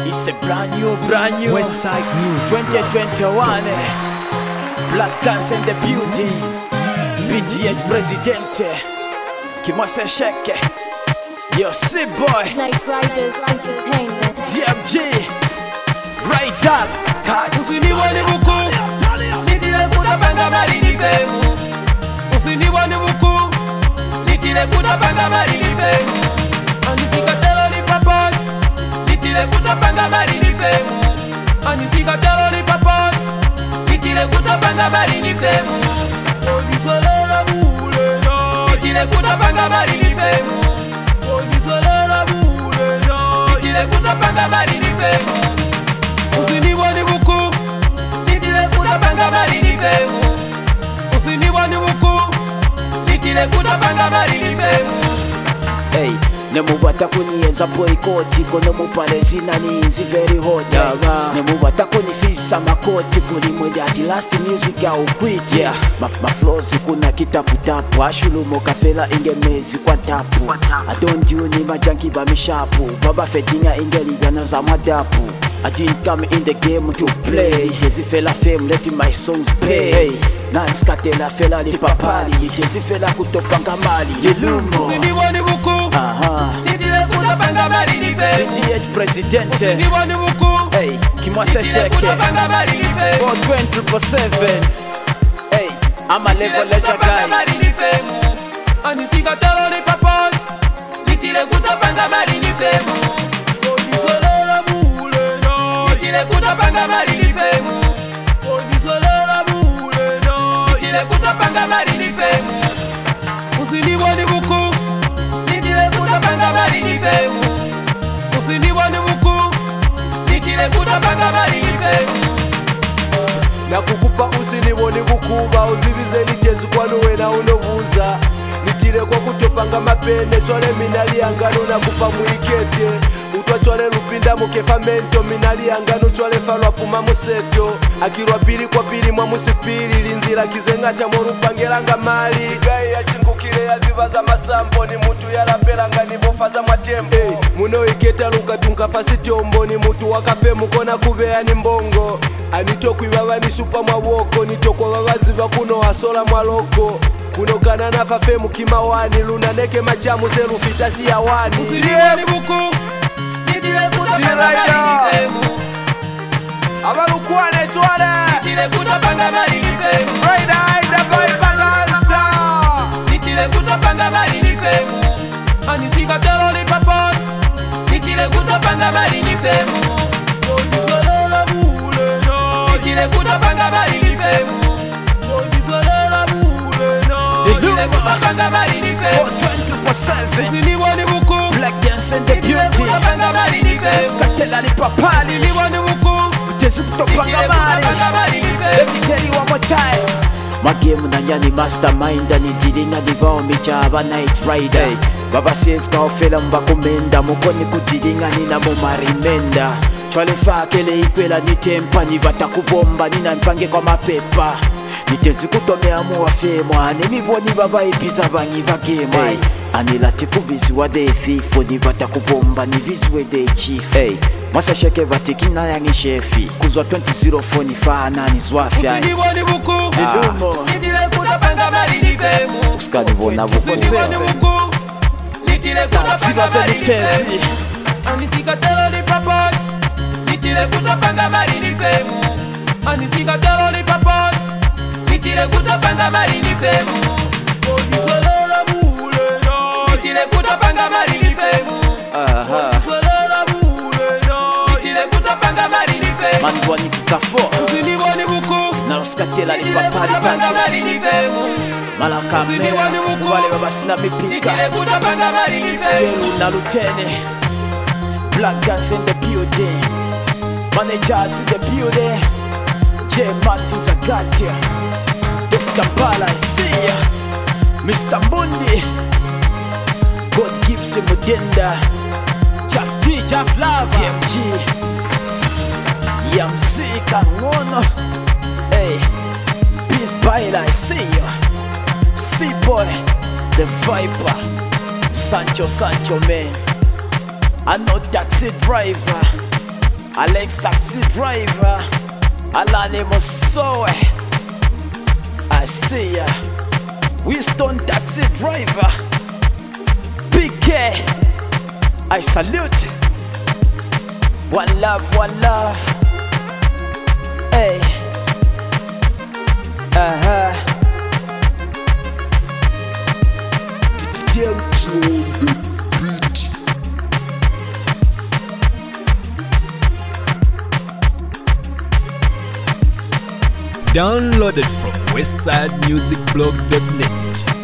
It's a brand new Westside Music 2021 Black Dance and the Beauty BTH Presidente Kimwase Sheke Yo C-Boy Night Riders Entertainment DMG Right up Usiniwane buku Nitile kuda panga mari ni femu Usiniwane buku Nitile kuda panga mari ni femu Anisika telo ni papon Nitile kuda panga mari ni femu Anisika telo ni papon Nitile kuda panga mari ni femu Onisolela mule no Nitile kuda panga mari ni femu Onisolela mule no Nitile kuda panga mari ni femu Usiniwane buku Nitile kuda panga mari ni femu Usiniwane buku Nitile kuda panga mari ni femu Hey Nemubata kunienza boykoti kono mupale nani inzi very hot Nemubata kunifisa makoti kuli mwende ati last music ya ukwiti Ma flows kuna kitapu-tapu Ashulumo kafela inge mezi kwa tapu Adondiu ni majanki ba mishapu Baba fetinya inge ligana za madapu I didn't come in the game to play Tezi fela fame let my songs pay Nice katela fela li papali Tezi fela kutopanga mali Lilumo Usiniwane buku Nitile kuda panga mari ni femu BTH Presidente Usiniwane buku Hey, Kimwase Sheke Kuda panga mari ni femu 420/7 Hey, I'm a level leisure guy mari ni femu Anisika telo ni papon Nitile kuda panga mari ni femu Onisolela mule no Nitile kuda panga mari ni femu Onisolela mule no Nitile kuda panga mari ni femu Usiniwane buku Nitile kuda panga mari ni femu Usiniwane buku Nitile kuda panga mari ni femu Nakukupa usiniwone bukuba uzibize nitenzi kwanuwe na unobuza Nitile kwa kutopanga mapene Chole minali angano nakupa muikete Utwa chole lupinda mukefamento Minali angano chole falwa puma museto Akirwa pili kwa pili mwa musipili Linzila kizenga cha morupangelanga mali Gai ya chinkukile ya ziva za masambo Ni mutu ya lapelanga ni bofa za matembo Muno iketa luka tunkafasi tombo Ni mutu wakafe mukona kubea ni mbongo Anitokwi baba ni supa mwawoko Nitokwa baba ziva kuno asola mwaloko Kuno kanana fafe mukima wani Luna neke machamu zeru fitasi ya wani Usiniwane buku Nitile kuda panga mari ni femu Abalukwane chwale Nitile kuda panga mari ni femu Raida vibe balasta Nitile kuda panga mari ni femu Anisika telo ni papon Nitile kuda panga mari ni femu Onisolela mule no Nitile kuda panga mari ni femu Onisolela mule no Nitile kuda panga mari ni femu 420/7 Usiniwane buku Black Dance and the Nitile Beauty kuda panga mari ni femu Skatela li papali Usiniwane buku Tezi kutopanga Nitile kuda mali panga mari ni Let femu me tell you one more time Magemu na nyani mastermind Ni dilinga ni bao michaba Night Rider Baba says ka ofela mbakumenda Mukoni kudilinga ni na mumarimenda Chwale fakele ikwela ni tempa Ni batakubomba ni na mpange kwa mapepa Nitezi kutomea muwa femwa Nemiboni baba ipiza banyi bagema Anilati kubiziwa de thifo Ni batakubomba ni vizwe de chief Mwasa Sheke batikina yangi shefi Kuzwa 2004 ni fana ni zwafya Usiniwane buku Lilumo Nitile kuda panga mari ni femu Uskadi bona buko Usiniwane sefe buku Nitile kuda panga Siba za mari ni nitezi femu Anisika telo ni papon Nitile kuda panga mari ni femu Anisika telo ni papon Nitile kuda panga mari ni femu Onisolela mule no Nitile kuda panga mari ni femu Onisolela mule no Nitile kuda panga mari ni femu Mandwa ni kikafo Usiniwane buku Na uskatela ni Nitile papali kuda panga tante mari ni femu Malaka mea Wale baba sina mipika Nitile kuda panga mari ni femu Jelu na lutene Black Dance in the building Managers in the building J. Martin Zagatia Dr. Mbala I see ya Mr. Mbundi God gives him Mudenda Jaff G, Jaff Love TMG Yamzi Kangono Hey Peace Baila I see ya C-Boy The Viper Sancho man I know taxi driver Alex taxi driver, Alani Mosowe, I see ya. Winston taxi driver, PK, I salute. One love, hey, Downloaded from westsidemusicblog.net.